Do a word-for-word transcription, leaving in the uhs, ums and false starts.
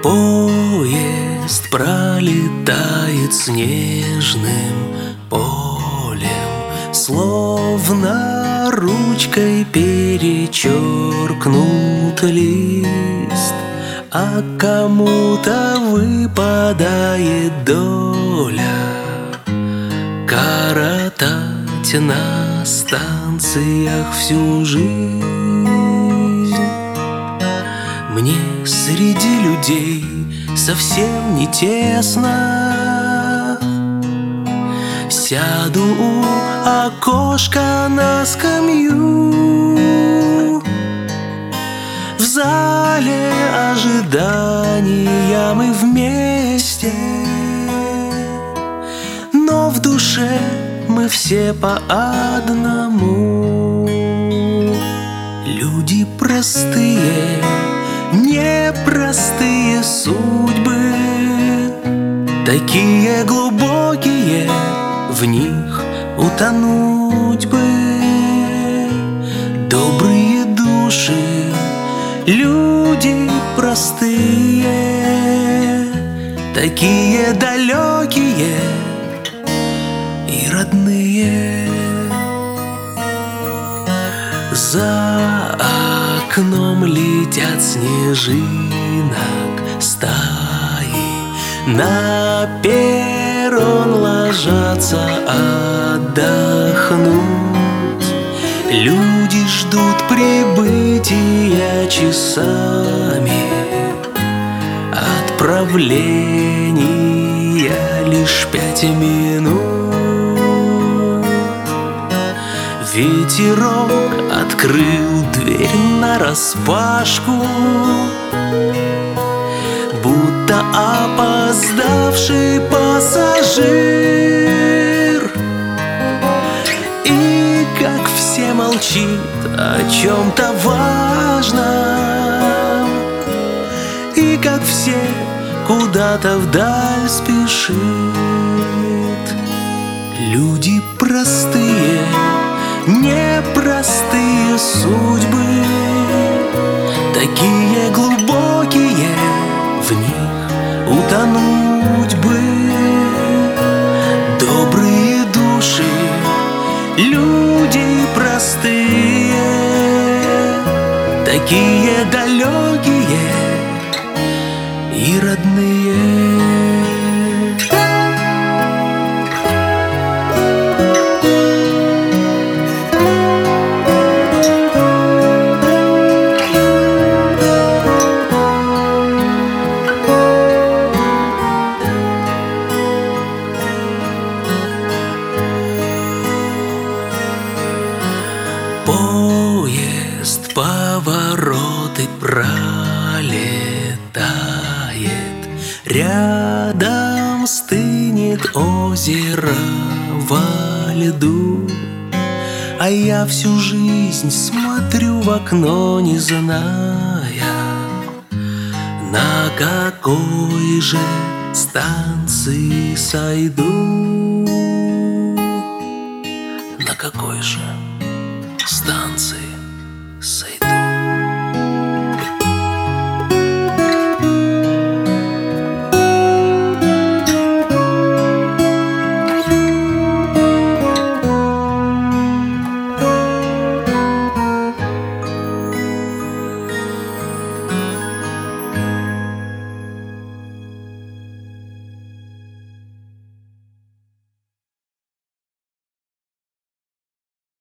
Поезд пролетает снежным полем, словно ручкой перечеркнут лист, а кому-то выпадает доля коротать на станциях всю жизнь. Мне среди людей совсем не тесно. Сяду у окошка на скамью. В зале ожидания мы вместе, но в душе мы все по одному. Люди простые, непростые судьбы, такие глубокие, в них утонуть бы. Добрые души, люди простые, такие далекие и родные. За окном летят снежинок стаи, на перрон ложатся отдохнуть. Люди ждут прибытия часами, отправления лишь пять минут. Ветерок открыл дверь нараспашку, будто опоздавший пассажир. И как все молчит о чем-то важном, и как все куда-то вдаль спешит. Люди простые, непростые судьбы, такие глубокие, в них утонуть бы. Добрые души, люди простые, такие далекие и родные. Поезд повороты пролетает, рядом стынет озеро во льду, а я всю жизнь смотрю в окно, не зная, на какой же станции сойду. На какой же станции?